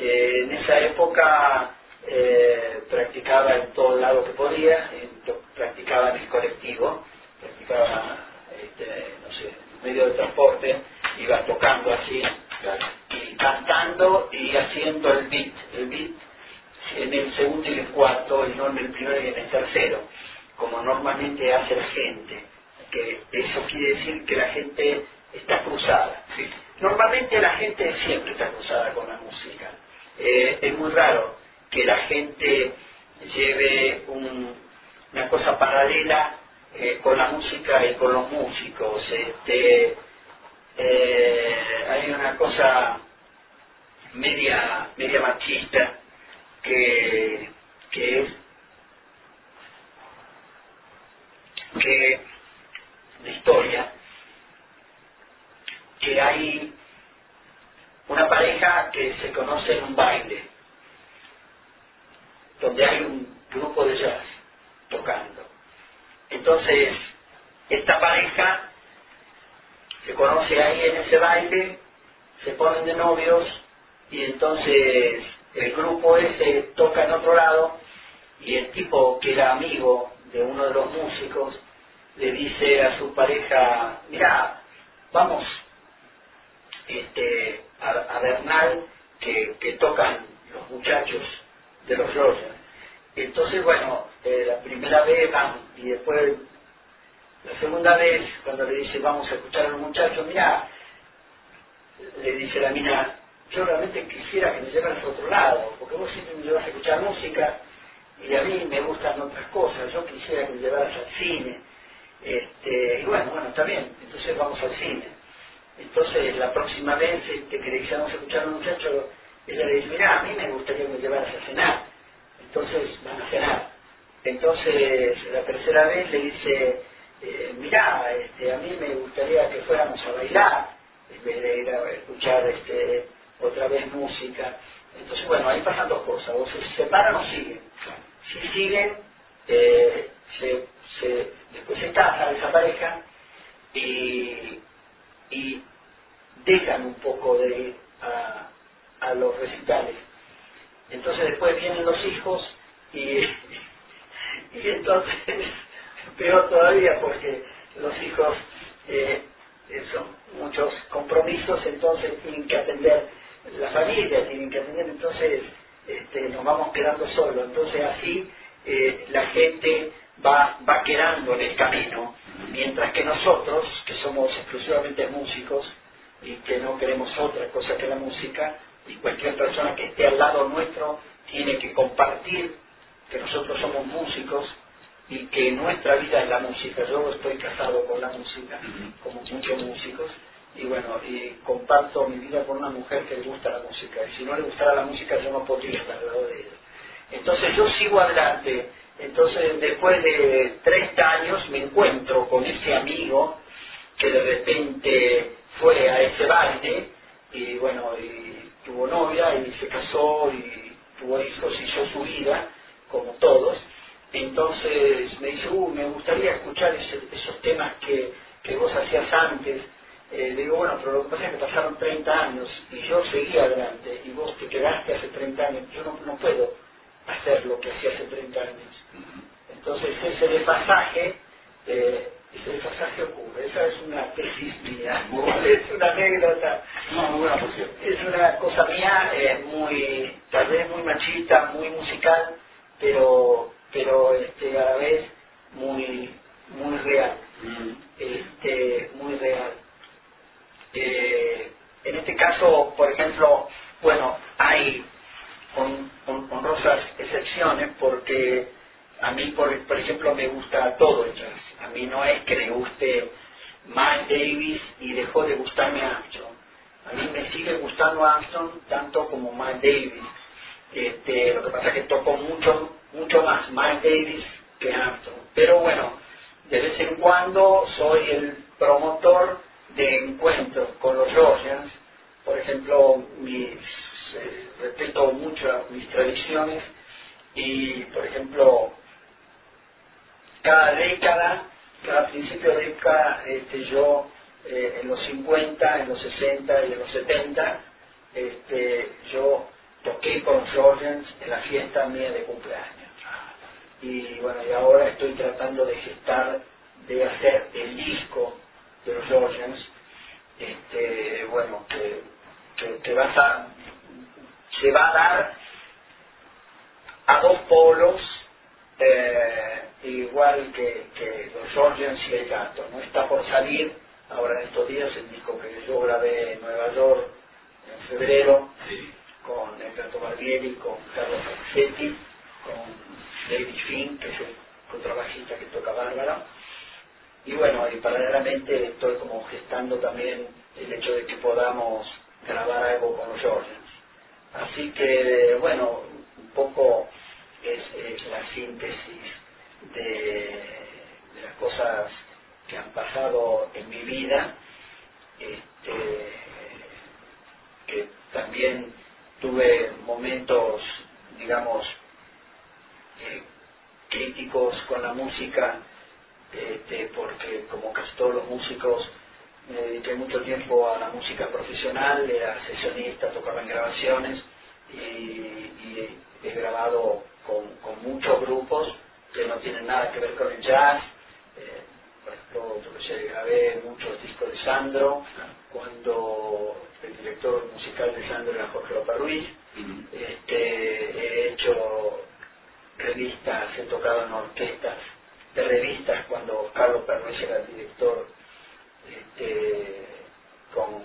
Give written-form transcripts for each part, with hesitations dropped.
En esa época practicaba en todo lado que podía, practicaba en el colectivo, practicaba, no sé, en medio de transporte, iba tocando así, y cantando y haciendo el beat en el segundo y el cuarto, y no en el primero y en el tercero, como normalmente hace la gente, que eso quiere decir que la gente está cruzada. ¿Sí? Normalmente la gente siempre está cruzada con la música. Es muy raro que la gente lleve una cosa paralela con la música y con los músicos. Hay una cosa media machista que es que de historia, que hay una pareja que se conoce en un baile donde hay un grupo de jazz tocando. Entonces esta pareja se conoce ahí en ese baile, se ponen de novios, y entonces el grupo ese toca en otro lado, y el tipo que era amigo de uno de los músicos le dice a su pareja: mirá, vamos a Bernal, que tocan los muchachos de los Rogers. Entonces, bueno, la primera vez van, y después la segunda vez, cuando le dice vamos a escuchar a los muchachos, mirá, le dice la mina: yo realmente quisiera que me llevaras a otro lado, porque vos siempre me llevas a escuchar música y a mí me gustan otras cosas, yo quisiera que me llevaras al cine. Y bueno, está bien, entonces vamos al cine. Entonces la próxima vez que le dice vamos a escuchar a los muchachos, ella le dice: mirá, a mí me gustaría que me llevaras a cenar. Entonces van a cenar. Entonces la tercera vez le dice: mirá, a mí me gustaría que fuéramos a bailar en vez de ir a escuchar otra vez música. Entonces, bueno, ahí pasan dos cosas: o se separan o siguen. Si siguen, después se casa esa pareja y dejan un poco de ir a los recitales. Entonces después vienen los hijos y entonces peor todavía, porque los hijos son muchos compromisos, entonces tienen que atender la familia, tienen que atender, entonces nos vamos quedando solos. Entonces así la gente va quedando en el camino, mientras que nosotros, que somos exclusivamente músicos y que no queremos otra cosa que la música, y cualquier persona que esté al lado nuestro tiene que compartir que nosotros somos músicos y que nuestra vida es la música. Yo estoy casado con la música, como muchos músicos, y bueno, y comparto mi vida con una mujer que le gusta la música, y si no le gustara la música yo no podría estar al lado de ella. Entonces yo sigo adelante. Entonces después de 30 años me encuentro con ese amigo que de repente fue a ese baile, y bueno, y tuvo novia y se casó y tuvo hijos, hizo su vida como todos. Entonces me dice: me gustaría escuchar esos temas que vos hacías antes. Le digo: bueno, pero lo que pasa es que pasaron 30 años y yo seguí adelante y vos te quedaste hace 30 años. Yo no puedo hacer lo que hacía hace 30 años. Entonces ese desfasaje ocurre. Esa es una tesis mía, es una anécdota, es una cosa mía, tal vez muy machista, muy musical, pero a la vez muy real, muy real. En este caso, por ejemplo, bueno, hay honrosas excepciones, porque a mí, por ejemplo, me gusta todo el jazz. A mí no es que me guste Miles Davis y dejó de gustarme Armstrong. A mí me sigue gustando Armstrong tanto como Miles Davis. Lo que pasa es que toco mucho más Miles Davis que Armstrong. Pero bueno, de vez en cuando soy el promotor de encuentros con los Rogers. Por ejemplo, respeto mucho mis tradiciones, y por ejemplo cada principio de década, yo en los 50, en los 60 y en los 70, yo toqué Georgians en la fiesta mía de cumpleaños. Y bueno, y ahora estoy tratando de gestar, de hacer el disco de los Georgians, bueno, que se va a dar a dos polos, igual que los Georgians y el gato. No está por salir ahora en estos días el disco que yo grabé en Nueva York en febrero, con el gato Barbieri, con Carlos Mazzetti, con David Finn, que es el contrabajista que toca bárbaro. Y bueno, y paralelamente estoy como gestando también el hecho de que podamos grabar algo con los Georgians. Así que, bueno, un poco es la síntesis de las cosas que han pasado en mi vida, que también tuve momentos, digamos, críticos con la música, porque como casi todos los músicos me dediqué mucho tiempo a la música profesional, era sesionista, tocaba en grabaciones y he grabado con muchos grupos que no tienen nada que ver con el jazz. Por ejemplo, yo grabé muchos discos de Sandro, cuando el director musical de Sandro era Jorge López Ruiz. He hecho revistas, he tocado en orquestas de revistas cuando Carlos Perruez era el director, con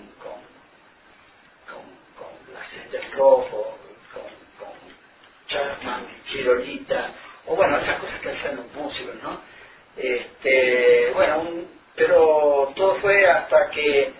la Center Rojo, con Chapman, Chirolita, o bueno, esas cosas que hacen los músicos, ¿no? Bueno, pero todo fue hasta que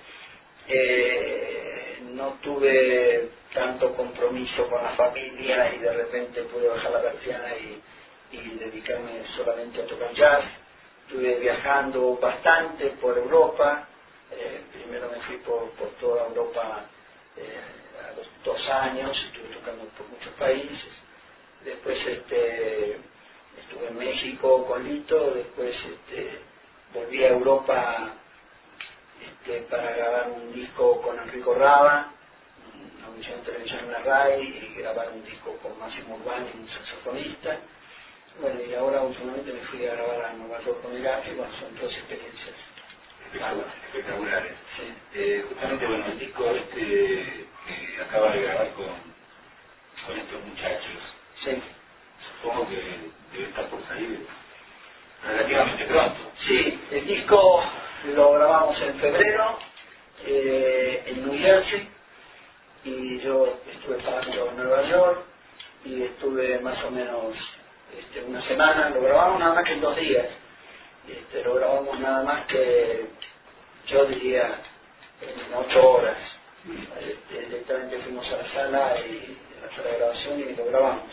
no tuve tanto compromiso con la familia y de repente pude bajar la persiana y dedicarme solamente a tocar jazz. Estuve viajando bastante por Europa. Primero me fui por toda Europa a los 2 años, estuve tocando por muchos países. Después estuve en México con Lito, después volví a Europa para grabar un disco con Enrico Rava, una audición de televisión en la RAI, y grabar un disco con Máximo Urbani, un saxofonista. Bueno, y ahora últimamente me fui a grabar a Nueva York con el gato, y bueno, son todas experiencias espectaculares. Sí. Justamente, bueno, el disco que acaba de grabar con estos muchachos, Sí. supongo que debe estar por salir relativamente pronto. Sí, el disco lo grabamos en febrero en New Jersey, y yo estuve parando en Nueva York y estuve más o menos una semana. Lo grabamos nada más que en 2 días, lo grabamos nada más que, yo diría, en 8 horas. Directamente fuimos a la sala a la sala de grabación y lo grabamos.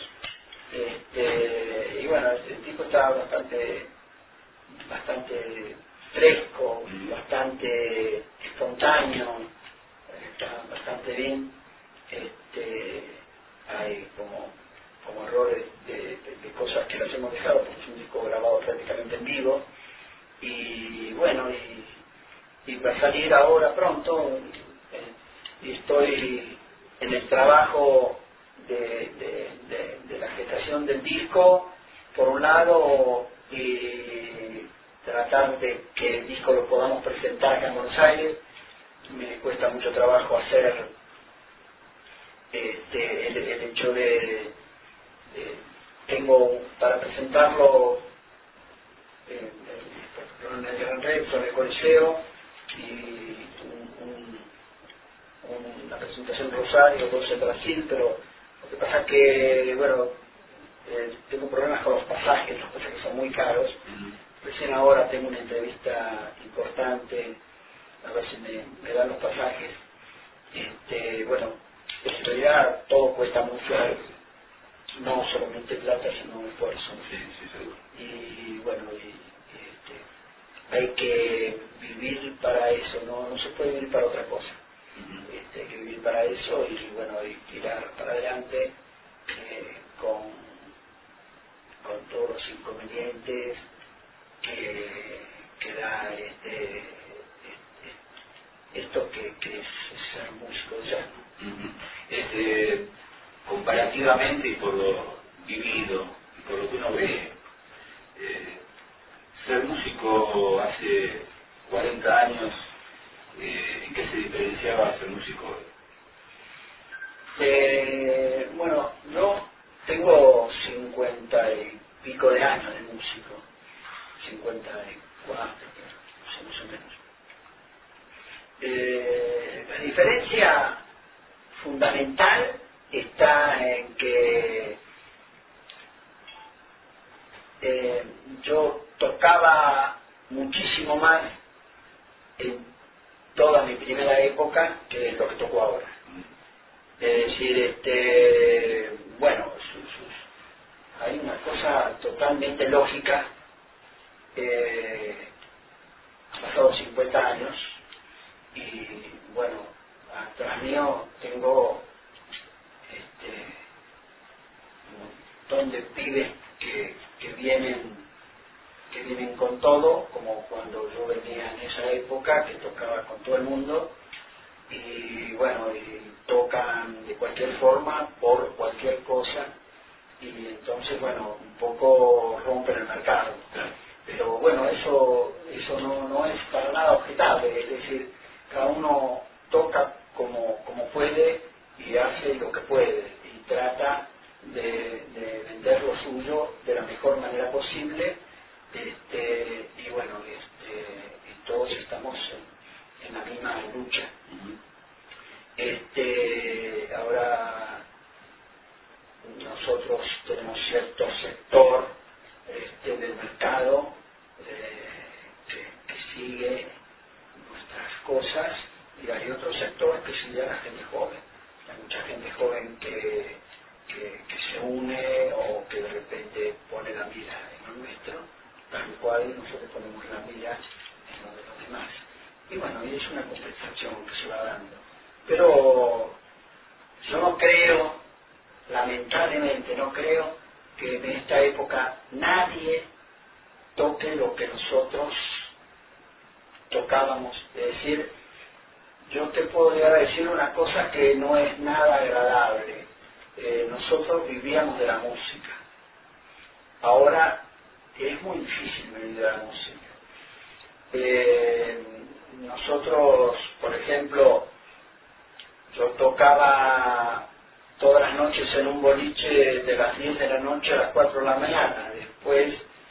Y bueno, el disco está bastante fresco, bastante espontáneo, está bastante bien. Hay como errores de cosas que las hemos dejado, porque es un disco grabado prácticamente en vivo, y bueno, y va a salir ahora pronto, y estoy en el trabajo de la gestación del disco, por un lado, y tratar de que el disco lo podamos presentar acá en Buenos Aires. Me cuesta mucho trabajo hacer el hecho tengo para presentarlo en el Gran Rex, en el Coliseo, y una presentación en Rosario, 12 en Brasil, pero lo que pasa es que, bueno, tengo problemas con los pasajes son muy caros. Recién ahora tengo una entrevista importante, a ver si me dan los pasajes. Bueno, en realidad todo cuesta mucho, no solamente plata, sino esfuerzo. Sí, seguro. Y bueno, hay que vivir para eso, no se puede vivir para otra cosa. Hay que vivir para eso y bueno, y tirar para adelante con todos los inconvenientes que da esto que es ser músico de jazz. comparativamente y por lo vivido y por lo que uno ve, ser músico hace 40 años, ¿en qué se diferenciaba ser músico hoy? Bueno, yo tengo 50 y pico de años de músico, 54, no sé, más o menos. La diferencia fundamental está en que yo tocaba muchísimo más en toda mi primera época que es lo que toco ahora. Es decir, bueno, hay una cosa totalmente lógica. Han pasado 50 años y bueno, atrás mío tengo un montón de pibes que vienen con todo, como cuando yo venía en esa época, que tocaba con todo el mundo, y bueno, y tocan de cualquier forma, por cualquier cosa, y entonces, bueno, un poco rompen el mercado. Pero bueno, eso no es para nada objetable, es decir, cada uno toca como puede y hace lo que puede, y trata de vender lo suyo de la mejor manera posible, y bueno, y todos estamos en la misma lucha. Ahora nosotros tenemos cierto sector del mercado que sigue nuestras cosas, y hay otro sector que sigue a la gente joven. Hay mucha gente joven que se une o que de repente pone la mira en lo nuestro, tal cual nosotros ponemos la mira en lo de los demás. Y bueno, y es una compensación que se va dando. Pero yo no creo, lamentablemente no creo, que en esta época nadie toque lo que nosotros tocábamos. Es decir, yo te puedo llegar a decir una cosa que no es nada agradable. Nosotros vivíamos de la música. Ahora es muy difícil vivir de la música. Nosotros, por ejemplo, yo tocaba todas las noches en un boliche de las 10 de la noche a las 4 de la mañana. Después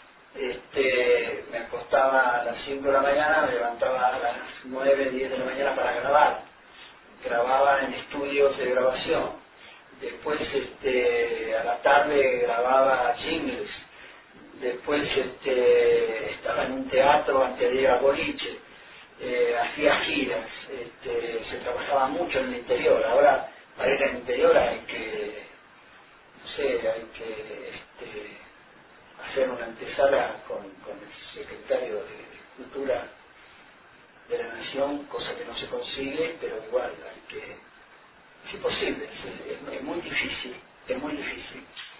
me acostaba a las 5 de la mañana, me levantaba a las 9, 10 de la mañana para grabar. Grababa en estudios de grabación. Después a la tarde grababa jingles. Después estaba en un teatro antes de ir al boliche. Hacía giras. Se trabajaba mucho en el interior. Ahora para ir al interior hay que, no sé, hay que hacer una antesala con el secretario de Cultura de la Nación, cosa que no se consigue, pero igual hay que, es imposible, es muy difícil, muy difícil.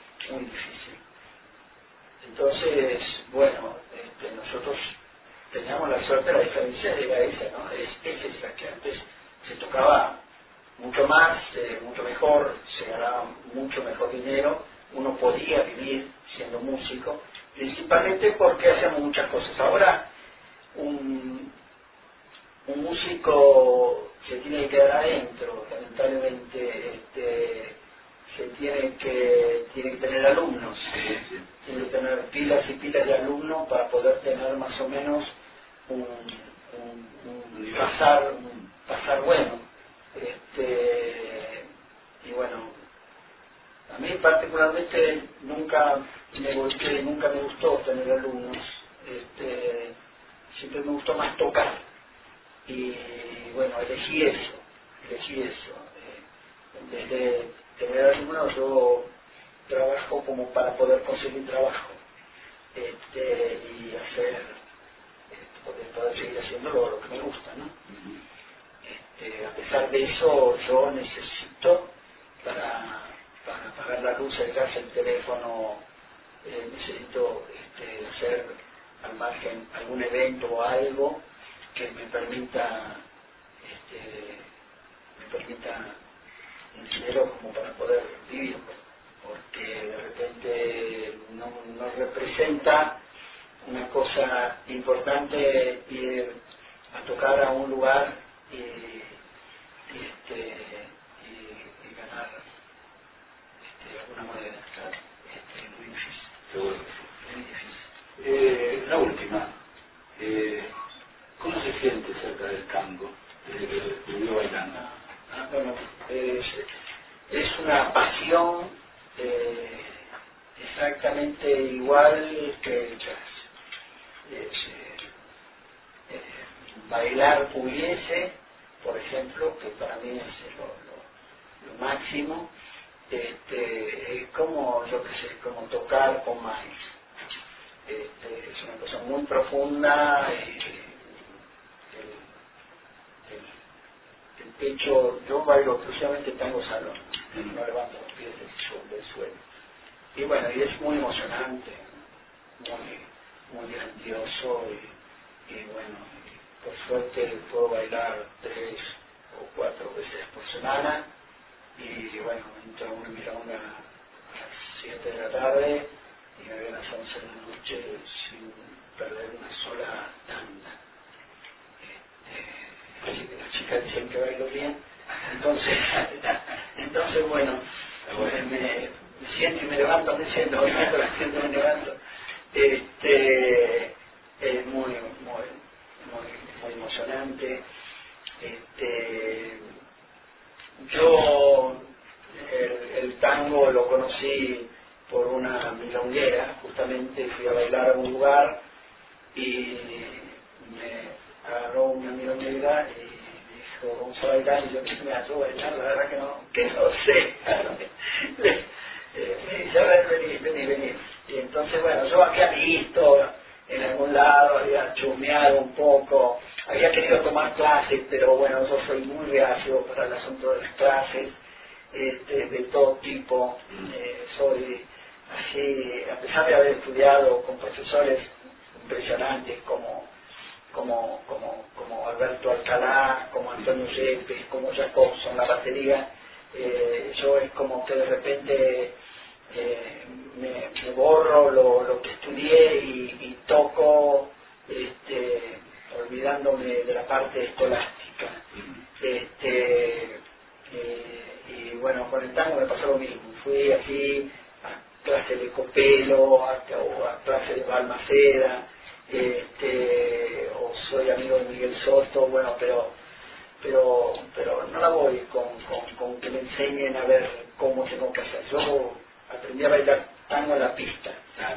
Entonces, bueno, nosotros teníamos la suerte, la diferencia era esa, ¿no? Es esa, que antes se tocaba mucho más, mucho mejor, se ganaba mucho mejor dinero, uno podía vivir siendo músico, principalmente porque hacíamos muchas cosas. Ahora un músico se tiene que quedar adentro, lamentablemente tiene que tener alumnos, tiene que tener pilas y pilas de alumnos para poder tener más o menos un pasar bueno. Y bueno, a mí particularmente nunca me gustó tener alumnos, siempre me gustó más tocar, y bueno, elegí eso. En vez de tener alumnos, yo trabajo como para poder conseguir trabajo, y hacer, poder seguir haciendo lo que me gusta, ¿no? A pesar de eso, yo necesito para pagar la luz, el gas, el teléfono, necesito hacer al margen algún evento o algo que me permita dinero como para poder vivir, porque de repente no representa una cosa importante ir a tocar a un lugar y ganar alguna moneda, claro. Muy difícil. Seguro que sí. Muy difícil. La última. ¿Cómo se siente cerca del tango? Desde que estudió bailando. Bueno, es una pasión exactamente igual que el jazz. Bailar pugliese, por ejemplo, que para mí es lo máximo, como, yo qué sé, como tocar con maíz. Es una cosa muy profunda. El pecho, yo bailo exclusivamente tango salón, no levanto los pies del suelo. Y bueno, y es muy emocionante, muy grandioso, y bueno, por suerte puedo bailar 3 o 4 veces por semana, y bueno, entro a una milonga a las 7 de la tarde y me voy a las 11 de la noche sin perder una sola tanda. Así que las chicas dicen que bailo bien, entonces bueno, me siento y me levanto, me siento, me siento y me levanto. Es muy emocionante. Yo el tango lo conocí por una milonguera, justamente fui a bailar a un lugar y me agarró una milonguera y me dijo, vamos a bailar, y yo me atrevo a bailar, la verdad que no sé. Me dice, a ver, vení. Y entonces, bueno, yo había visto en algún lado, había chusmeado un poco, había querido tomar clases, pero bueno, yo soy muy reacio para el asunto de las clases, de todo tipo. Soy así, a pesar de haber estudiado con profesores impresionantes como Alberto Alcalá, como Antonio Yepes, como Jacobson, la batería, yo es como que de repente me borro lo que estudié y toco, olvidándome de la parte escolástica. Y bueno, con el tango me pasó lo mismo. Fui así a clase de Copelo, o a clase de Balmaceda, o soy amigo de Miguel Soto, bueno, pero no la voy con que me enseñen a ver cómo tengo que hacer. Yo aprendí a bailar tango en la pista.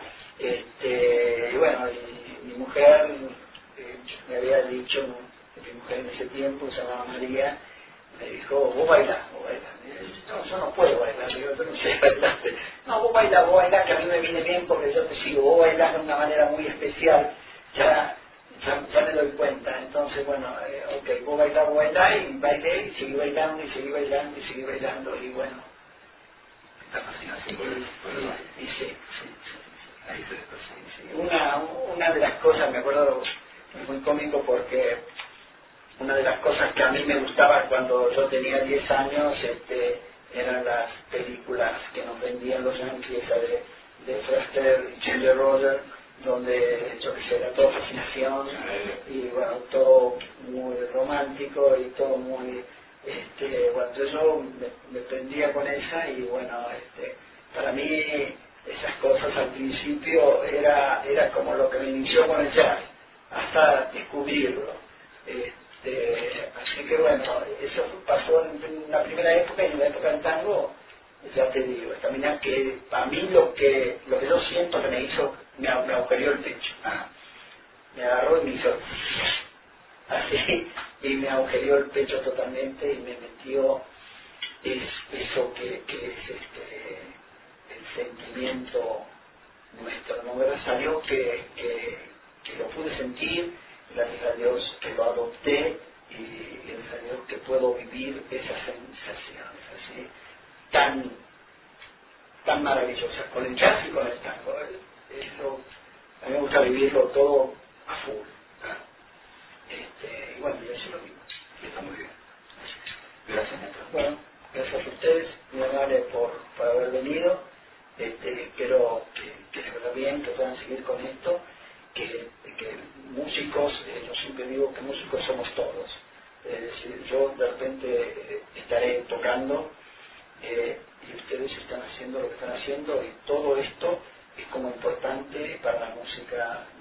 Y bueno, mi mujer me había dicho, mi mujer en ese tiempo se llamaba María, me dijo, vos bailás. No, yo no puedo bailar, yo no sé bailar. No, vos bailás, que a mí me viene bien porque yo te sigo, vos bailás de una manera muy especial, ya me doy cuenta. Entonces, bueno, ok, vos bailás, y bailé, y seguí bailando, y bueno. Esta fascinación por Y sí. ahí se despertó. Sí. Una de las cosas, me acuerdo, es muy cómico porque una de las cosas que a mí me gustaba cuando yo tenía 10 años eran las películas que nos vendían los yankees, esa de Foster y Ginger Rogers, donde yo que sé, era todo fascinación y bueno, todo muy romántico y todo muy bueno, yo me prendía con esa y bueno, para mí esas cosas al principio era como lo que me inició con el jazz, hasta descubrirlo. Así que bueno, eso pasó en la primera época, y en la época del tango, ya te digo, también que a mí lo que yo siento que me hizo, me agujereó el pecho. Me agarró y me hizo así, y me agujereó el pecho totalmente y me metió eso que es el sentimiento nuestro, ¿no? Gracias a Dios que lo pude sentir, gracias a Dios que lo adopté y gracias a Dios que puedo vivir esas sensaciones así tan maravillosas con el jazz y con el tango. A mí me gusta vivirlo todo a full. Y bueno, yo sí lo vivo. Está muy bien. Gracias, Néstor. Bueno. Gracias a ustedes, muy amables por haber venido. Espero que les vaya bien, que puedan seguir con esto, que músicos, yo siempre digo que músicos somos todos. Es decir, yo de repente estaré tocando y ustedes están haciendo lo que están haciendo, y todo esto es como importante para la música